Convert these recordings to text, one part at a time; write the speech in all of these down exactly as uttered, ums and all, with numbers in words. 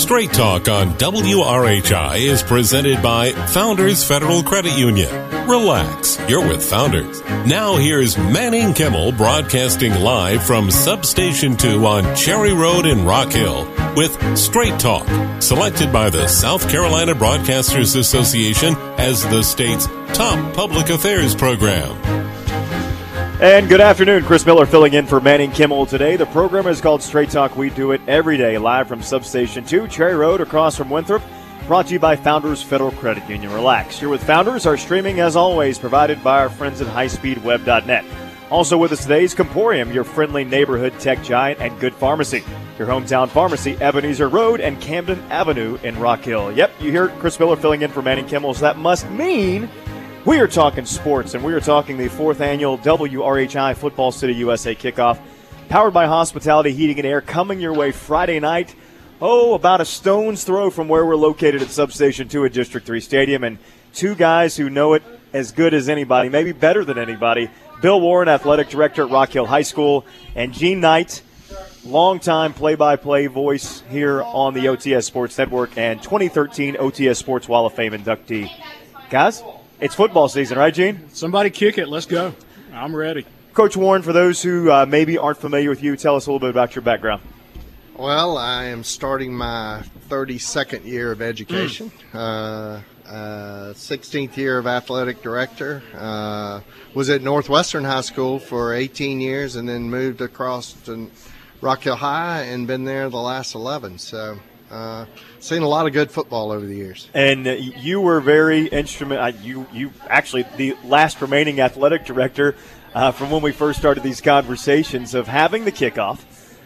Straight Talk on W R H I is presented by Founders Federal Credit Union. Relax, you're with Founders. Now here's Manning Kimmel broadcasting live from Substation two on Cherry Road in Rock Hill with Straight Talk, selected by the South Carolina Broadcasters Association as the state's top public affairs program. And good afternoon. Chris Miller filling in for Manning Kimmel today. The program is called Straight Talk. We do it every day, live from Substation two, Cherry Road, across from Winthrop. Brought to you by Founders Federal Credit Union. Relax. You're with Founders. Our streaming, as always, provided by our friends at high speed web dot net. Also with us today is Comporium, your friendly neighborhood tech giant and good pharmacy. Your hometown pharmacy, Ebenezer Road and Camden Avenue in Rock Hill. Yep, you hear Chris Miller filling in for Manning Kimmel, so that must mean we are talking sports, and we are talking the fourth annual W R H I Football City U S A kickoff, powered by Hospitality Heating and Air, coming your way Friday night. Oh, about a stone's throw from where we're located at Substation two at District three Stadium, and two guys who know it as good as anybody, maybe better than anybody. Bill Warren, Athletic Director at Rock Hill High School, and Gene Knight, longtime play-by-play voice here on the O T S Sports Network and twenty thirteen O T S Sports Wall of Fame inductee. Guys, it's football season, right, Gene? Somebody kick it. Let's go. I'm ready. Coach Warren, for those who uh, maybe aren't familiar with you, tell us a little bit about your background. Well, I am starting my thirty-second year of education, mm. uh, uh, sixteenth year of athletic director. Uh, was at Northwestern High School for eighteen years and then moved across to Rock Hill High and been there the last eleven. So Uh, seen a lot of good football over the years. And uh, you were very instrumental. Uh, you, you actually the last remaining athletic director uh, from when we first started these conversations of having the kickoff.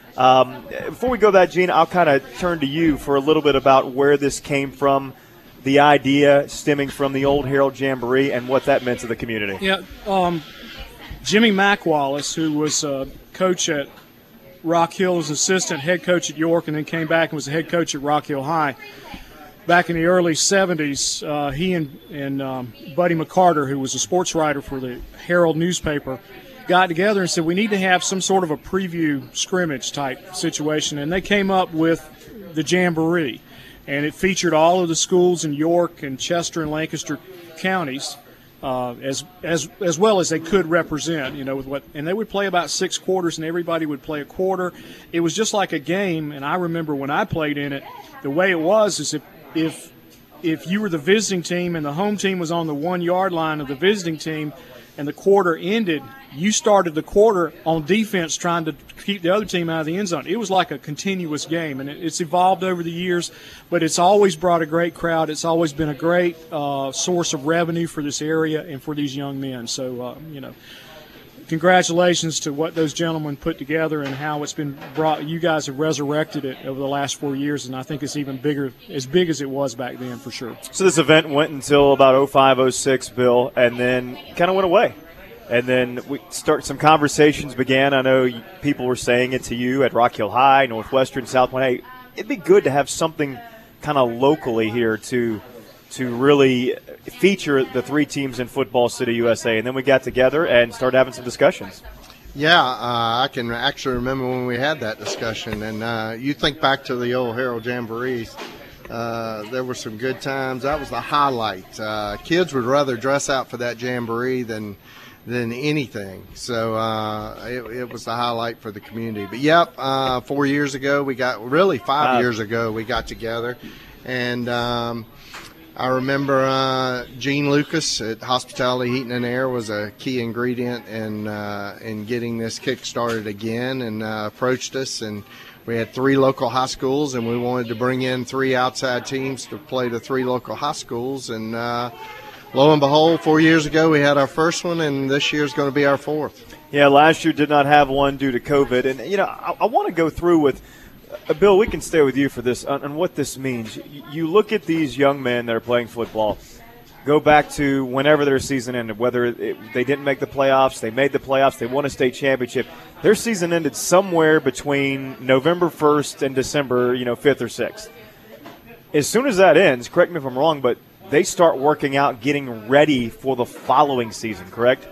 Um, before we go that, Gene, I'll kind of turn to you for a little bit about where this came from, the idea stemming from the old Harold Jamboree and what that meant to the community. Yeah, um, Jimmy McWallace, who was a coach at Rock Hill as assistant head coach at York, and then came back and was the head coach at Rock Hill High. Back in the early seventies, uh, he and, and um, Buddy McCarter, who was a sports writer for the Herald newspaper, got together and said we need to have some sort of a preview scrimmage type situation, and they came up with the Jamboree, and it featured all of the schools in York and Chester and Lancaster counties. Uh, as as as well as they could represent, you know, with what, and they would play about six quarters, and everybody would play a quarter. It was just like a game, and I remember when I played in it, the way it was is if if if you were the visiting team and the home team was on the one yard line of the visiting team, and the quarter ended, you started the quarter on defense trying to keep the other team out of the end zone. It was like a continuous game, and it's evolved over the years, but it's always brought a great crowd. It's always been a great uh, source of revenue for this area and for these young men. So, uh, you know, congratulations to what those gentlemen put together and how it's been brought. You guys have resurrected it over the last four years, and I think it's even bigger, as big as it was back then for sure. So this event went until about oh five, oh six, Bill, and then kind of went away. And then we start some conversations began. I know people were saying it to you at Rock Hill High, Northwestern, South Point. Hey, it'd be good to have something kind of locally here to to really feature the three teams in Football City, U S A. And then we got together and started having some discussions. Yeah, uh, I can actually remember when we had that discussion. And uh, you think back to the old Harold Jamborees. Uh, there were some good times. That was the highlight. Uh, kids would rather dress out for that Jamboree than – than anything. So uh, it, it was the highlight for the community. But, yep, uh, four years ago we got – really five uh, years ago we got together. And um, I remember uh, Gene Lucas at Hospitality Heating and Air was a key ingredient in, uh, in getting this kick started again, and uh, approached us. And we had three local high schools, and we wanted to bring in three outside teams to play the three local high schools. And uh, lo and behold, four years ago we had our first one, and this year's going to be our fourth. Yeah, last year did not have one due to COVID. And, you know, I, I want to go through with uh, – Bill, we can stay with you for this on, on what this means. You, you look at these young men that are playing football, go back to whenever their season ended, whether it, they didn't make the playoffs, they made the playoffs, they won a state championship. Their season ended somewhere between November first and December, you know, fifth or sixth. As soon as that ends, correct me if I'm wrong, but they start working out, getting ready for the following season, correct?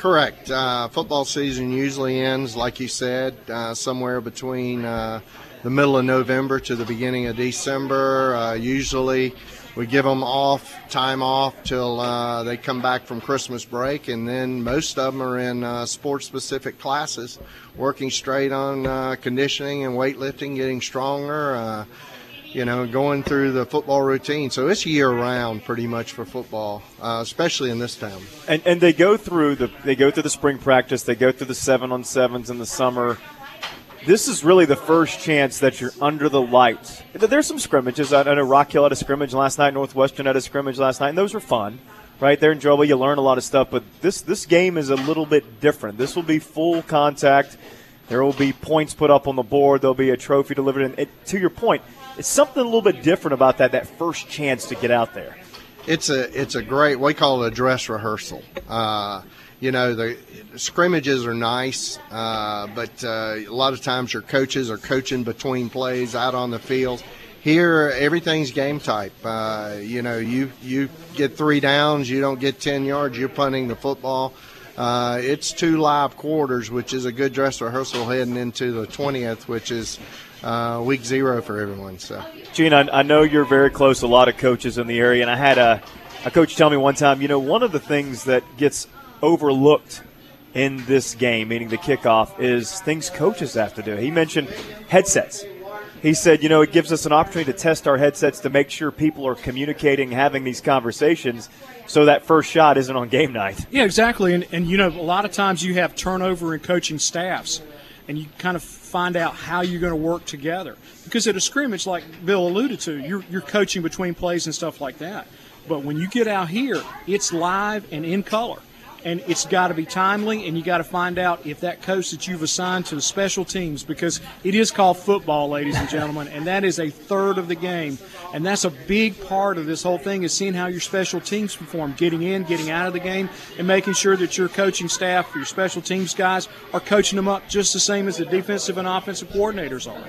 Correct. Uh, football season usually ends, like you said, uh, somewhere between uh, the middle of November to the beginning of December. Uh, usually we give them off, time off till uh, they come back from Christmas break, and then most of them are in uh, sports-specific classes, working straight on uh, conditioning and weightlifting, getting stronger, uh, you know, going through the football routine. So it's year-round pretty much for football, uh, especially in this town. And and they go through the they go through the spring practice, they go through the seven-on-sevens in the summer. This is really the first chance that you're under the lights. There's some scrimmages. I know Rock Hill had a scrimmage last night. Northwestern had a scrimmage last night, and those were fun, right? They're enjoyable. You learn a lot of stuff, but this this game is a little bit different. This will be full contact. There will be points put up on the board. There'll be a trophy delivered. And it, to your point, it's something a little bit different about that, that first chance to get out there. It's a it's a great, we call it a dress rehearsal. Uh, you know, the scrimmages are nice, uh, but uh, a lot of times your coaches are coaching between plays out on the field. Here, everything's game type. Uh, you know, you, you get three downs, you don't get ten yards, you're punting the football. Uh, it's two live quarters, which is a good dress rehearsal heading into the twentieth, which is uh, week zero for everyone. So, Gene, I, I know you're very close to a lot of coaches in the area, and I had a, a coach tell me one time, you know, one of the things that gets overlooked in this game, meaning the kickoff, is things coaches have to do. He mentioned headsets. He said, you know, it gives us an opportunity to test our headsets to make sure people are communicating, having these conversations, so that first shot isn't on game night. Yeah, exactly. And, and you know, a lot of times you have turnover in coaching staffs, and you kind of find out how you're going to work together. Because at a scrimmage, like Bill alluded to, you're, you're coaching between plays and stuff like that. But when you get out here, it's live and in color. And it's got to be timely, and you got to find out if that coach that you've assigned to the special teams, because it is called football, ladies and gentlemen, and that is a third of the game. And that's a big part of this whole thing, is seeing how your special teams perform, getting in, getting out of the game, and making sure that your coaching staff, your special teams guys, are coaching them up just the same as the defensive and offensive coordinators are.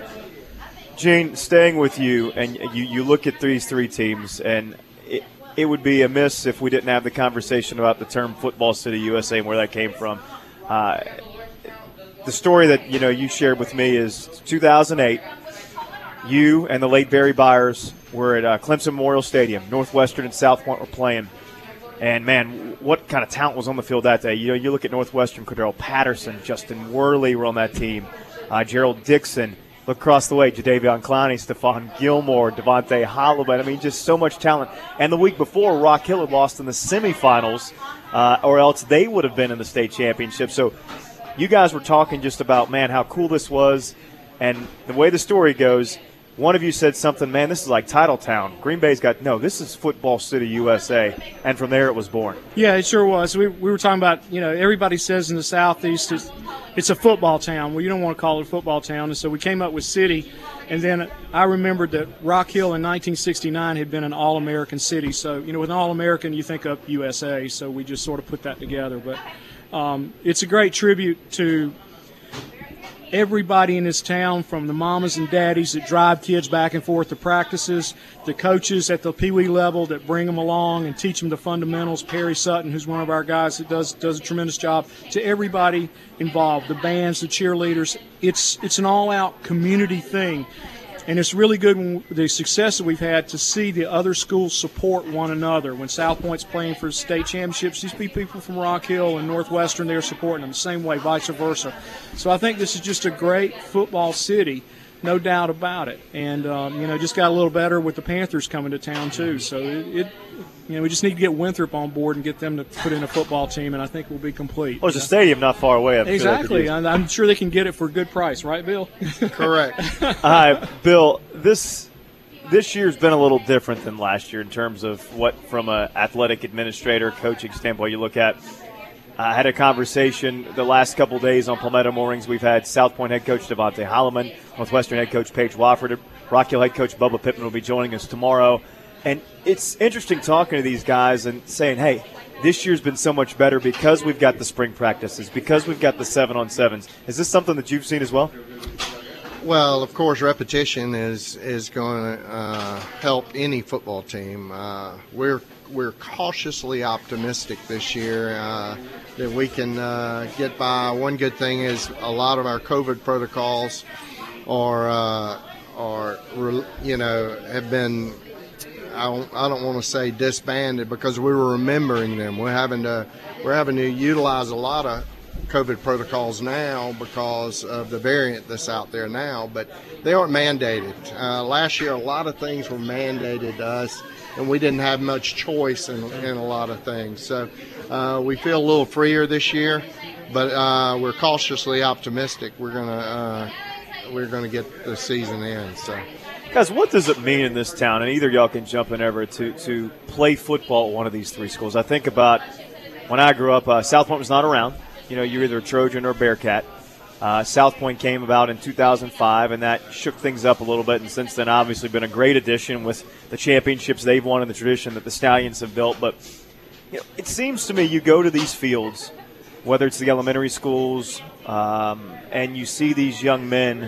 Gene, staying with you, and you, you look at these three teams, and it, it would be amiss if we didn't have the conversation about the term Football City U S A and where that came from. Uh, the story that, you know, you shared with me is two thousand eight, you and the late Barry Byers were at uh, Clemson Memorial Stadium. Northwestern and South Point were playing. And, man, what kind of talent was on the field that day? You know, you look at Northwestern, Cordero Patterson, Justin Worley were on that team, uh, Gerald Dixon. Look across the way, Jadeveon Clowney, Stephon Gilmore, Devontae Holloway. I mean, just so much talent. And the week before, Rock Hill had lost in the semifinals, uh, or else they would have been in the state championship. So you guys were talking just about, man, how cool this was. And the way the story goes, one of you said something, man, this is like Titletown. Green Bay's got, no, this is Football City U S A. And from there it was born. Yeah, it sure was. We, we were talking about, you know, everybody says in the Southeast it's, it's a football town. Well, you don't want to call it a football town. And so we came up with city. And then I remembered that Rock Hill in nineteen sixty-nine had been an All-American city. So, you know, with an All-American, you think of U S A. So we just sort of put that together. But um, it's a great tribute to everybody in this town, from the mamas and daddies that drive kids back and forth to practices, the coaches at the Pee Wee level that bring them along and teach them the fundamentals, Perry Sutton, who's one of our guys that does does a tremendous job, to everybody involved, the bands, the cheerleaders. It's it's an all-out community thing. And it's really good when the success that we've had to see the other schools support one another. When South Point's playing for state championships, these people from Rock Hill and Northwestern, they're supporting them the same way, vice versa. So I think this is just a great football city, no doubt about it. And, um, you know, just got a little better with the Panthers coming to town, too. So, it, it you know, we just need to get Winthrop on board and get them to put in a football team, and I think we'll be complete. Well, there's a stadium not far away. I'm exactly. Sure I'm sure they can get it for a good price, right, Bill? Correct. All right, Bill, this this year's been a little different than last year in terms of what, from an athletic administrator, coaching standpoint, you look at. I had a conversation the last couple of days on Palmetto Mornings. We've had South Point head coach Devontae Holloman, Northwestern head coach Paige Wofford, Rock Hill head coach Bubba Pittman will be joining us tomorrow. And it's interesting talking to these guys and saying, hey, this year's been so much better because we've got the spring practices, because we've got the seven-on-sevens. Is this something that you've seen as well? Well, of course, repetition is is going to uh, help any football team. Uh, we're we're cautiously optimistic this year uh, that we can uh, get by. One good thing is a lot of our COVID protocols are, uh, are you know, have been, I don't, I don't want to say disbanded, because we were remembering them. We're having to, we're having to utilize a lot of COVID protocols now because of the variant that's out there now, but they aren't mandated. Uh, last year, a lot of things were mandated to us, and we didn't have much choice in, in a lot of things. So uh, we feel a little freer this year, but uh, we're cautiously optimistic. We're gonna uh, we're gonna get the season in. So, guys, what does it mean in this town? And either y'all can jump in ever to to play football at one of these three schools. I think about when I grew up. Uh, South Point was not around. You know, you're either a Trojan or a Bearcat. Uh, South Point came about in two thousand five, and that shook things up a little bit. And since then, obviously, been a great addition with the championships they've won and the tradition that the Stallions have built. But you know, it seems to me you go to these fields, whether it's the elementary schools, um, and you see these young men,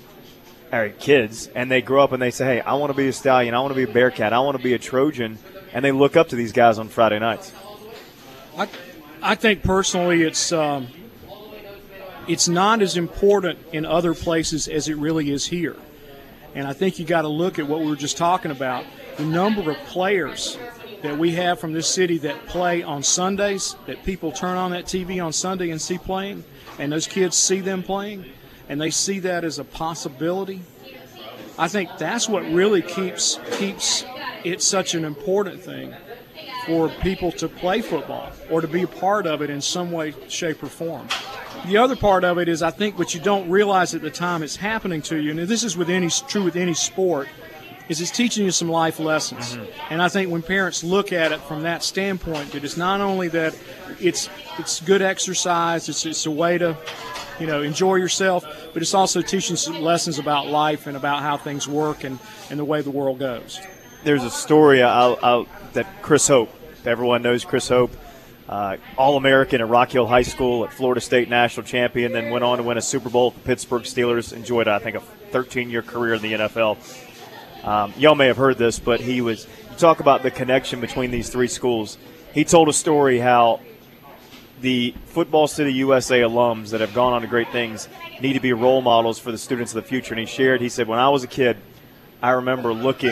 or kids, and they grow up and they say, hey, I want to be a Stallion, I want to be a Bearcat, I want to be a Trojan, and they look up to these guys on Friday nights. I, I think personally it's um, it's not as important in other places as it really is here. And I think you got to look at what we were just talking about, the number of players that we have from this city that play on Sundays, that people turn on that T V on Sunday and see playing, and those kids see them playing, and they see that as a possibility. I think that's what really keeps keeps it such an important thing for people to play football or to be a part of it in some way, shape, or form. The other part of it is, I think, what you don't realize at the time it's happening to you, and this is with any true with any sport, is it's teaching you some life lessons. Mm-hmm. And I think when parents look at it from that standpoint, that it's not only that it's it's good exercise, it's it's a way to, you know, enjoy yourself, but it's also teaching some lessons about life and about how things work and, and the way the world goes. There's a story I'll, I'll, that Chris Hope, everyone knows Chris Hope, uh, All-American at Rock Hill High School, at Florida State national champion, then went on to win a Super Bowl with the Pittsburgh Steelers, enjoyed, I think, a thirteen-year career in the N F L. Um, y'all may have heard this, but he was – you talk about the connection between these three schools. He told a story how the Football City U S A alums that have gone on to great things need to be role models for the students of the future. And he shared, he said, when I was a kid, I remember looking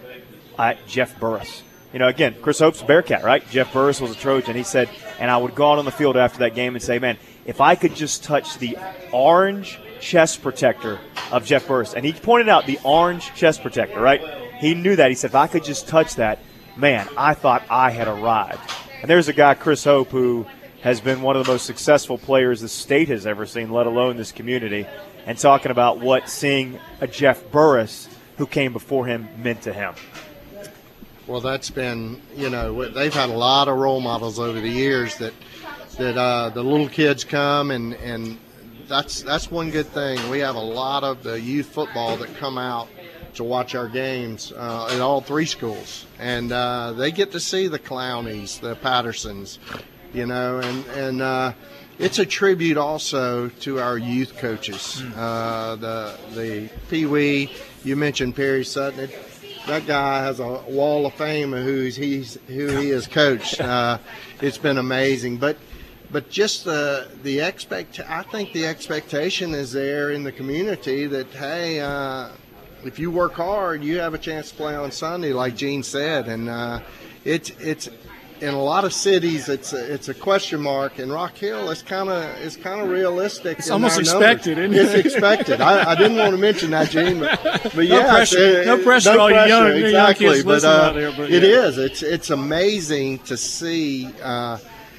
at Jeff Burris. You know, again, Chris Hope's a Bearcat, right? Jeff Burris was a Trojan. He said, and I would go out on the field after that game and say, man, if I could just touch the orange chest protector of Jeff Burris. And he pointed out the orange chest protector, right? He knew that. He said, if I could just touch that, man, I thought I had arrived. And there's a guy, Chris Hope, who has been one of the most successful players the state has ever seen, let alone this community, and talking about what seeing a Jeff Burris who came before him meant to him. Well, that's been, you know, they've had a lot of role models over the years that that uh, the little kids come, and, and that's that's one good thing. We have a lot of the youth football that come out to watch our games uh, at all three schools, and uh, they get to see the Clownies, the Pattersons, you know, and and uh, it's a tribute also to our youth coaches. Uh, the the Pee Wee, you mentioned Perry Sutton. It, that guy has a wall of fame of who's he's who he has coached. Uh, it's been amazing, but but just the the expect. I think the expectation is there in the community that hey, uh, if you work hard, you have a chance to play on Sunday, like Gene said, and uh, it's it's. In a lot of cities, it's a, it's a question mark. In Rock Hill, it's kind of it's kind of realistic. It's almost expected, isn't it? It's expected. I, I didn't want to mention that, Gene, but, but yeah, no pressure, it, no pressure, no all pressure, you young, exactly. young kids but, listening uh, out there. But it yeah. is. It's it's amazing to see uh,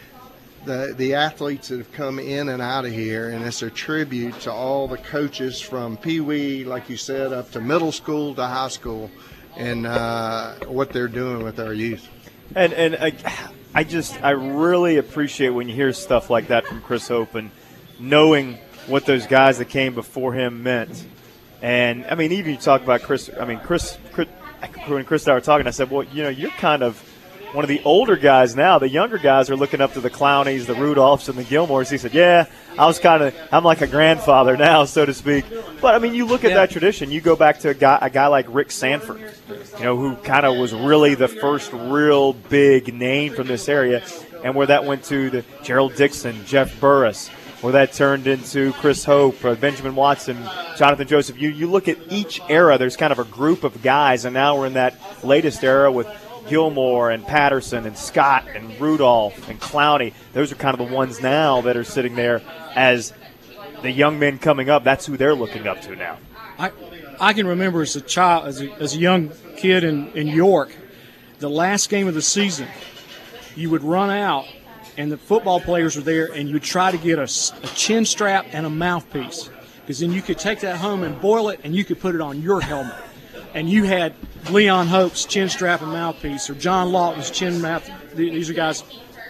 the the athletes that have come in and out of here, and it's a tribute to all the coaches from Pee Wee, like you said, up to middle school to high school, and uh, what they're doing with our youth. And and I, I just I really appreciate when you hear stuff like that from Chris Hope, and knowing what those guys that came before him meant. And I mean, even you talk about Chris. I mean, Chris, Chris when Chris and I were talking, I said, well, you know, you're kind of one of the older guys now. The younger guys are looking up to the Clowneys, the Rudolphs, and the Gilmores. He said, yeah, I was kind of – I'm like a grandfather now, so to speak. But, I mean, you look at yeah. that tradition. You go back to a guy, a guy like Rick Sanford, you know, who kind of was really the first real big name from this area, and where that went to the Gerald Dixon, Jeff Burris, where that turned into Chris Hope, uh, Benjamin Watson, Jonathan Joseph. You you look at each era, there's kind of a group of guys, and now we're in that latest era with Gilmore and Patterson and Scott and Rudolph and Clowney. Those are kind of the ones now that are sitting there as the young men coming up. That's who they're looking up to now. I I can remember as a child, as a, as a young kid in, in York, the last game of the season, you would run out, and the football players were there, and you would try to get a, a chin strap and a mouthpiece, because then you could take that home and boil it, and you could put it on your helmet. And you had Leon Hope's chin strap and mouthpiece, or John Lawton's chin mouth. These are guys.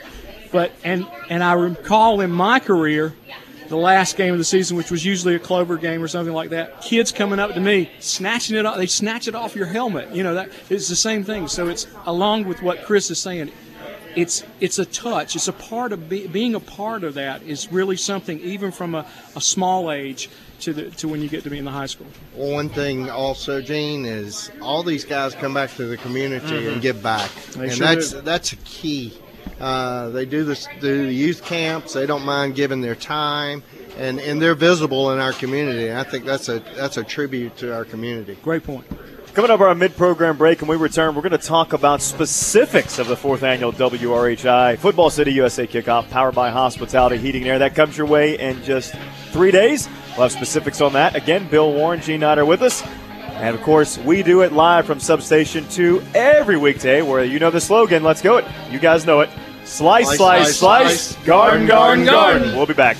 But and and I recall in my career, the last game of the season, which was usually a Clover game or something like that, kids coming up to me, snatching it off. They snatch it off your helmet. You know, that it's the same thing. So it's along with what Chris is saying. It's it's a touch. It's a part of be, being a part of that is really something, even from a, a small age to the to when you get to be in the high school. Well, one thing also, Gene, is all these guys come back to the community mm-hmm. and give back, they and sure that's do. that's a key. Uh, they do this do the youth camps. They don't mind giving their time, and, and they're visible in our community. And I think that's a that's a tribute to our community. Great point. Coming up our mid-program break, and we return, we're going to talk about specifics of the fourth annual W R H I Football City U S A Kickoff, powered by Hospitality Heating and Air. That comes your way in just three days. We'll have specifics on that. Again, Bill Warren, Gene Knight are with us. And, of course, we do it live from Substation two every weekday, where you know the slogan, let's go it. You guys know it. Slice, slice, slice, slice, slice garden, garden, garden, garden. We'll be back.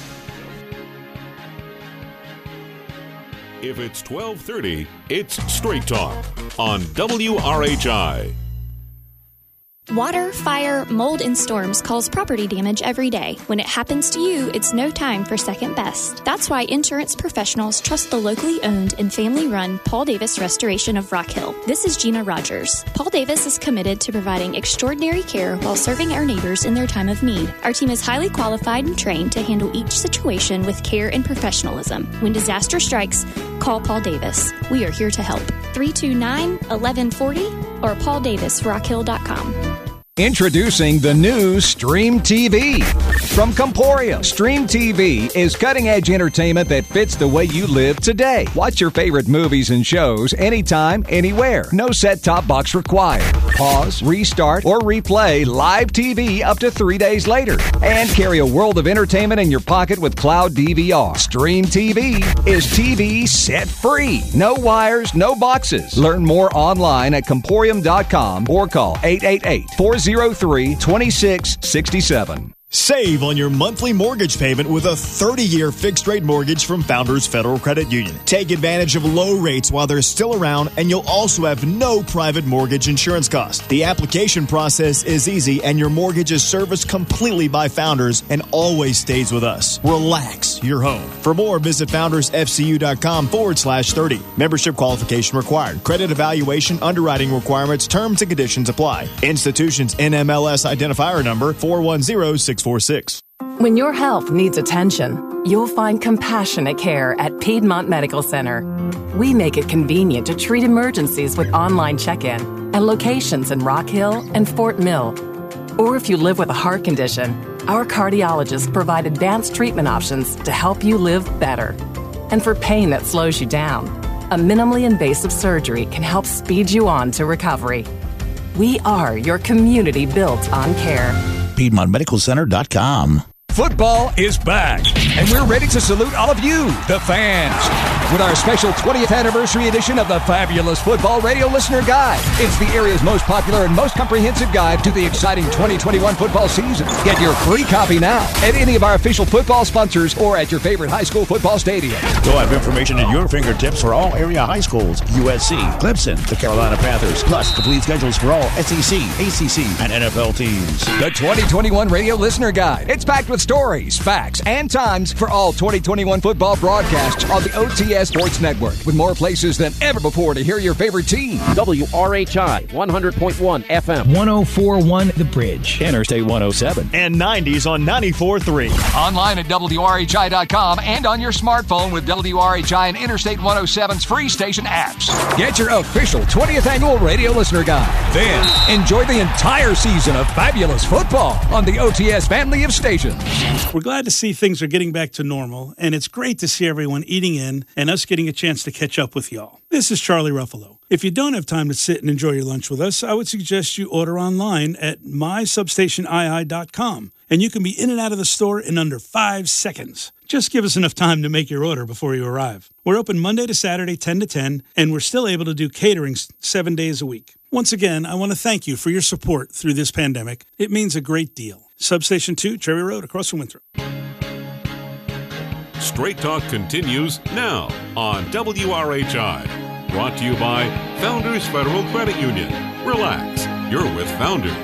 If it's twelve thirty, it's Straight Talk on W R H I. Water, fire, mold, and storms cause property damage every day. When it happens to you, it's no time for second best. That's why insurance professionals trust the locally owned and family-run Paul Davis Restoration of Rock Hill. This is Gina Rogers. Paul Davis is committed to providing extraordinary care while serving our neighbors in their time of need. Our team is highly qualified and trained to handle each situation with care and professionalism. When disaster strikes, call Paul Davis. We are here to help. three two nine, one one four zero or paul davis rock hill dot com. Introducing the new Stream T V. From Comporium, Stream T V is cutting-edge entertainment that fits the way you live today. Watch your favorite movies and shows anytime, anywhere. No set-top box required. Pause, restart, or replay live T V up to three days later. And carry a world of entertainment in your pocket with Cloud D V R. Stream T V is T V set free. No wires, no boxes. Learn more online at comporium dot com or call eight eight eight, four oh three, two six six seven. Save on your monthly mortgage payment with a thirty-year fixed-rate mortgage from Founders Federal Credit Union. Take advantage of low rates while they're still around, and you'll also have no private mortgage insurance costs. The application process is easy, and your mortgage is serviced completely by Founders and always stays with us. Relax your home. For more, visit foundersfcu.com forward slash 30. Membership qualification required. Credit evaluation, underwriting requirements, terms and conditions apply. Institution's N M L S identifier number four one zero six four six. When your health needs attention, you'll find compassionate care at Piedmont Medical Center. We make it convenient to treat emergencies with online check-in and locations in Rock Hill and Fort Mill. Or if you live with a heart condition, our cardiologists provide advanced treatment options to help you live better. And for pain that slows you down, a minimally invasive surgery can help speed you on to recovery. We are your community built on care. Piedmont Medical Center dot com. Football is back, and we're ready to salute all of you, the fans, with our special twentieth anniversary edition of the fabulous Football Radio Listener Guide. It's the area's most popular and most comprehensive guide to the exciting twenty twenty-one football season. Get your free copy now at any of our official football sponsors or at your favorite high school football stadium. You'll have information at your fingertips for all area high schools, U S C, Clemson, the Carolina Panthers, plus complete schedules for all S E C, A C C, and N F L teams. The twenty twenty-one Radio Listener Guide. It's packed with stories, facts, and times for all twenty twenty-one football broadcasts on the O T S Sports Network, with more places than ever before to hear your favorite team. W R H I, one hundred point one F M. one oh four point one The Bridge. Interstate one oh seven. And nineties on ninety-four point three. Online at W R H I dot com and on your smartphone with W R H I and Interstate one oh seven's free station apps. Get your official twentieth annual radio listener guide. Then enjoy the entire season of fabulous football on the O T S family of stations. We're glad to see things are getting back to normal, and it's great to see everyone eating in and us getting a chance to catch up with y'all. This is Charlie Ruffalo. If you don't have time to sit and enjoy your lunch with us, I would suggest you order online at my substation I I dot com, and you can be in and out of the store in under five seconds. Just give us enough time to make your order before you arrive. We're open Monday to Saturday, ten to ten, and we're still able to do catering seven days a week. Once again, I want to thank you for your support through this pandemic. It means a great deal. Substation two, Cherry Road, across from Winthrop. Straight Talk continues now on W R H I. Brought to you by Founders Federal Credit Union. Relax, you're with Founders.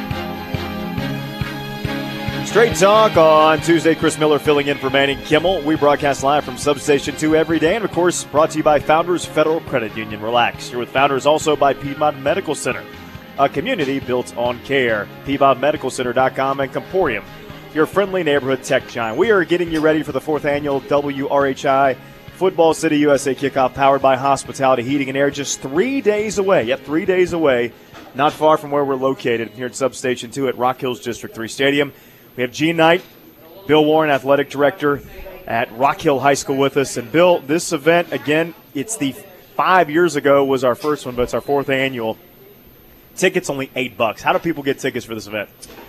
Straight Talk on Tuesday. Chris Miller filling in for Manning Kimmel. We broadcast live from Substation two every day, and of course brought to you by Founders Federal Credit Union. Relax, you're with Founders, also by Piedmont Medical Center, a community built on care. Piedmont Medical Center dot com and Comporium, your friendly neighborhood tech giant. We are getting you ready for the fourth annual W R H I Football City U S A kickoff, powered by Hospitality Heating and Air, just three days away. Yep, three days away, not far from where we're located here at Substation two at Rock Hills District three Stadium. We have Gene Knight, Bill Warren, Athletic Director at Rock Hill High School with us. And, Bill, this event, again, it's the five years ago was our first one, but it's our fourth annual. Tickets only eight bucks. How do people get tickets for this event?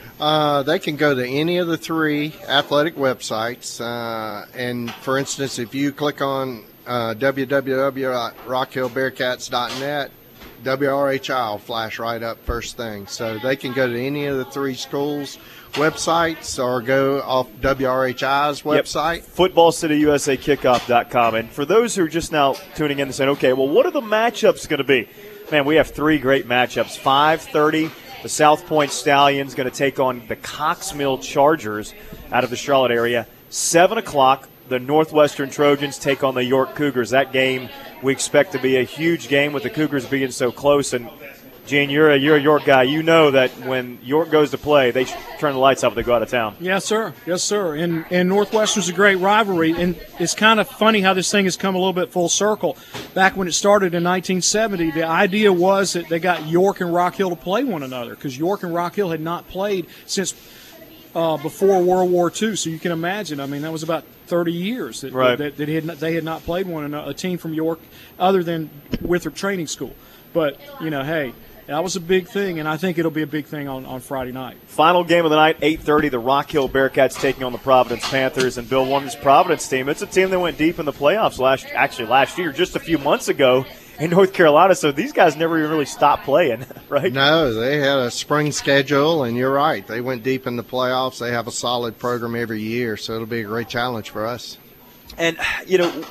Uh, they can go to any of the three athletic websites. Uh, and, for instance, if you click on uh, w w w dot rock hill bearcats dot net, W R H I will flash right up first thing. So they can go to any of the three schools' websites or go off W R H I's website. Yep. football city U S A kickoff dot com. And for those who are just now tuning in and saying, okay, well, what are the matchups going to be? Man, we have three great matchups. five thirty, the South Point Stallions going to take on the Coxmill Chargers out of the Charlotte area. seven o'clock, the Northwestern Trojans take on the York Cougars. That game we expect to be a huge game with the Cougars being so close. And, Gene, you're a, you're a York guy. You know that when York goes to play, they turn the lights off if they go out of town. Yes, sir. Yes, sir. And, and Northwestern's a great rivalry. And it's kind of funny how this thing has come a little bit full circle. Back when it started in nineteen seventy, the idea was that they got York and Rock Hill to play one another, because York and Rock Hill had not played since uh, before World War Two. So you can imagine, I mean, that was about thirty years that, right. that, that had not, they had not played one another, a team from York other than Winthrop Training School. But, you know, hey, that was a big thing, and I think it'll be a big thing on, on Friday night. Final game of the night, eight thirty, the Rock Hill Bearcats taking on the Providence Panthers. And Bill, Warren's Providence team, it's a team that went deep in the playoffs last, actually last year, just a few months ago in North Carolina. So these guys never even really stopped playing, right? No, they had a spring schedule, and you're right. They went deep in the playoffs. They have a solid program every year, so it'll be a great challenge for us. And, you know,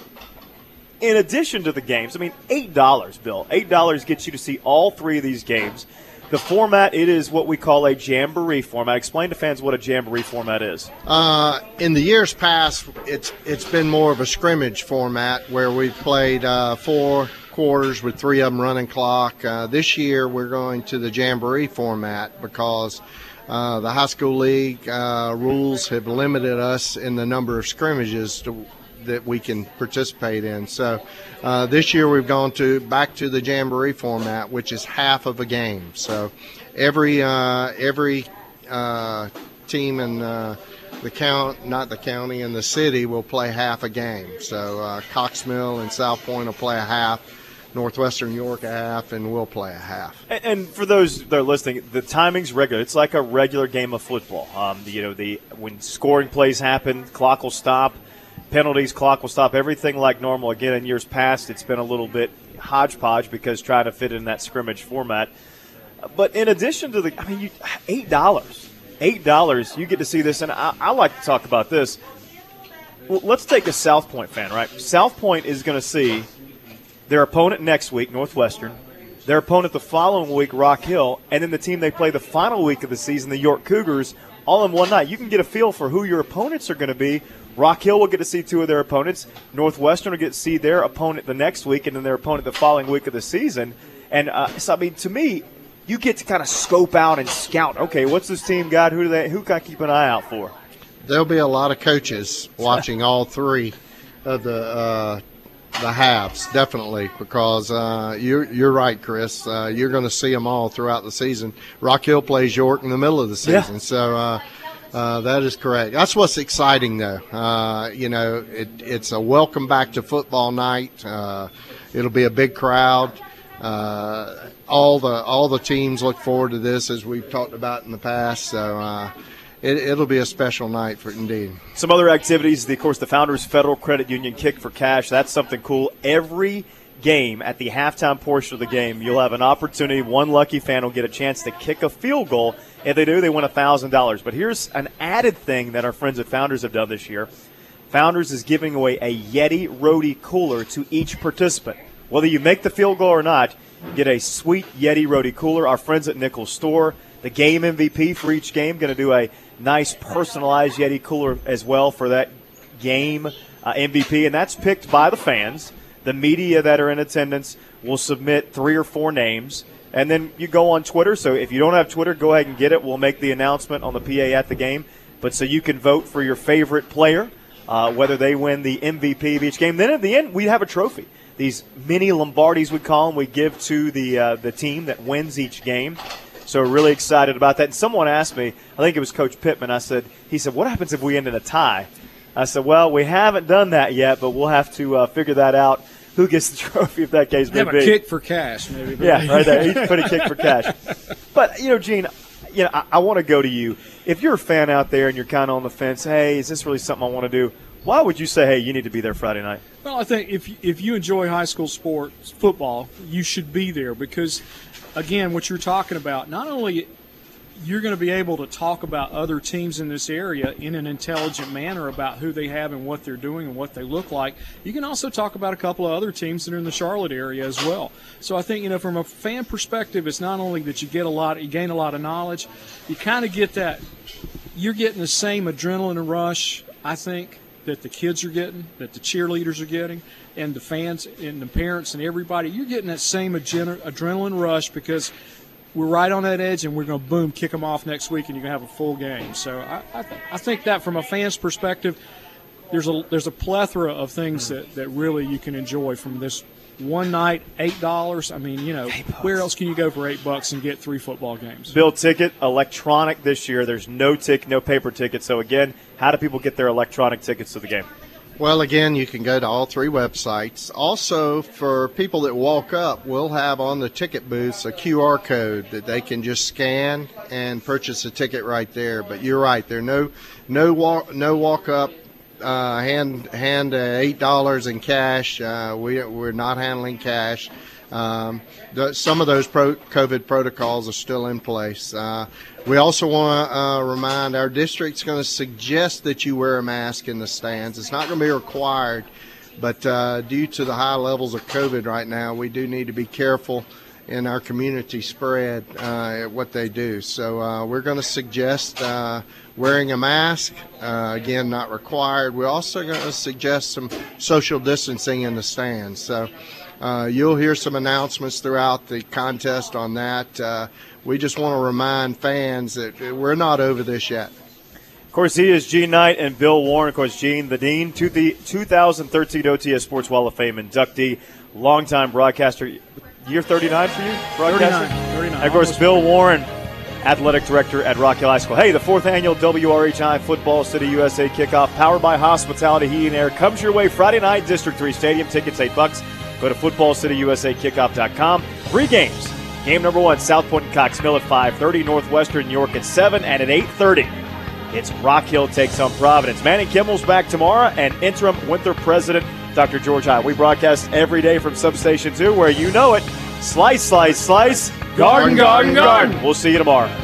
in addition to the games, I mean, eight dollars, Bill. eight dollars gets you to see all three of these games. The format, it is what we call a jamboree format. Explain to fans what a jamboree format is. Uh, in the years past, it's it's been more of a scrimmage format where we've played uh, four quarters with three of them running clock. Uh, this year, we're going to the jamboree format because uh, the high school league uh, rules have limited us in the number of scrimmages to that we can participate in. So uh, this year we've gone to back to the jamboree format, which is half of a game. So every uh, every uh, team in uh, the count, not the county, in the city will play half a game. So uh, Coxmill and South Point will play a half, Northwestern York a half, and we'll play a half. And, and for those that are listening, the timing's regular. It's like a regular game of football. Um, you know, the when scoring plays happen, clock will stop. Penalties, clock will stop, everything like normal. Again, in years past, it's been a little bit hodgepodge because trying to fit in that scrimmage format. But in addition to the, I mean, you, eight dollars. eight dollars, you get to see this, and I, I like to talk about this. Well, let's take a South Point fan, right? South Point is going to see their opponent next week, Northwestern, their opponent the following week, Rock Hill, and then the team they play the final week of the season, the York Cougars, all in one night. You can get a feel for who your opponents are going to be. Rock Hill will get to see two of their opponents. Northwestern will get to see their opponent the next week and then their opponent the following week of the season. And, uh, so, I mean, to me, you get to kind of scope out and scout, okay, what's this team got? Who do they? Who can I keep an eye out for? There'll be a lot of coaches watching all three of the uh, the halves, definitely, because uh, you're, you're right, Chris. Uh, you're going to see them all throughout the season. Rock Hill plays York in the middle of the season, yeah. so uh, uh, that is correct. That's what's exciting, though. Uh, you know, it, it's a welcome back to football night. Uh, it'll be a big crowd. Uh, all the all the teams look forward to this, as we've talked about in the past. So uh, it, it'll be a special night for indeed. Some other activities, the, of course, the Founders Federal Credit Union Kick for Cash. That's something cool. Every game, at the halftime portion of the game, you'll have an opportunity. One lucky fan will get a chance to kick a field goal. If they do, they win one thousand dollars. But here's an added thing that our friends at Founders have done this year. Founders is giving away a Yeti Roadie cooler to each participant. Whether you make the field goal or not, you get a sweet Yeti Roadie cooler. Our friends at Nichols Store, the game M V P for each game, going to do a nice personalized Yeti cooler as well for that game uh, M V P, and that's picked by the fans. The media that are in attendance will submit three or four names, and then you go on Twitter. So if you don't have Twitter, go ahead and get it. We'll make the announcement on the P A at the game. But so you can vote for your favorite player, uh, whether they win the M V P of each game. Then at the end, we have a trophy. These mini Lombardis, we call them, we give to the uh, the team that wins each game. So we're really excited about that. And someone asked me, I think it was Coach Pittman, I said, he said, what happens if we end in a tie? I said, well, we haven't done that yet, but we'll have to uh, figure that out, who gets the trophy if that case may have be. A kick for cash, maybe. Yeah, right there. Each put a kick for cash. But, you know, Gene, you know, I, I want to go to you. If you're a fan out there and you're kind of on the fence, hey, is this really something I want to do? Why would you say, hey, you need to be there Friday night? Well, I think if if you enjoy high school sports, football, you should be there because, again, what you're talking about, not only you're going to be able to talk about other teams in this area in an intelligent manner about who they have and what they're doing and what they look like, you can also talk about a couple of other teams that are in the Charlotte area as well. So I think, you know, from a fan perspective, it's not only that you get a lot, you gain a lot of knowledge, you kind of get that, you're getting the same adrenaline rush, I think, that the kids are getting, that the cheerleaders are getting, and the fans and the parents and everybody. You're getting that same adren- adrenaline rush because we're right on that edge and we're going to, boom, kick them off next week and you're going to have a full game. So I, I, th- I think that from a fan's perspective, there's a there's a plethora of things that, that really you can enjoy from this one night, eight dollars. I mean, you know, where else can you go for eight bucks and get three football games? Bill, ticket, electronic this year. There's no tick, no paper ticket. So, again, how do people get their electronic tickets to the game? Well, again, you can go to all three websites. Also, for people that walk up, we'll have on the ticket booths a Q R code that they can just scan and purchase a ticket right there. But you're right, there are no no walk no walk up. Uh, hand hand uh, eight dollars in cash. Uh, we we're not handling cash. Um, the, some of those pro- COVID protocols are still in place. Uh, we also want to uh, remind our district's going to suggest that you wear a mask in the stands. It's not going to be required, but uh, due to the high levels of COVID right now, we do need to be careful in our community spread uh, at what they do. So uh, we're going to suggest uh, wearing a mask, uh, again, not required. We're also going to suggest some social distancing in the stands. So uh, you'll hear some announcements throughout the contest on that. Uh, we just want to remind fans that we're not over this yet. Of course, he is Gene Knight and Bill Warren. Of course, Gene, the Dean, to the two thousand thirteen O T S Sports Wall of Fame inductee, longtime broadcaster. Year thirty-nine for you, broadcaster? thirty-nine. thirty-nine. And of course, Bill Warren, athletic director at Rock Hill High School. Hey, the fourth annual W R H I Football City U S A kickoff, powered by Hospitality Heating and Air, comes your way Friday night, District three Stadium. Tickets eight bucks. Go to football city u s a kickoff dot com. Three games. Game number one, South Point and Cox Mill at five thirty, Northwestern York at seven, and at eight thirty, it's Rock Hill takes on Providence. Manning Kimmel's back tomorrow, and interim Winthrop president Doctor George Hyatt. We broadcast every day from Substation two, where you know it. Slice, slice, slice. Garden, garden, garden. We'll see you tomorrow.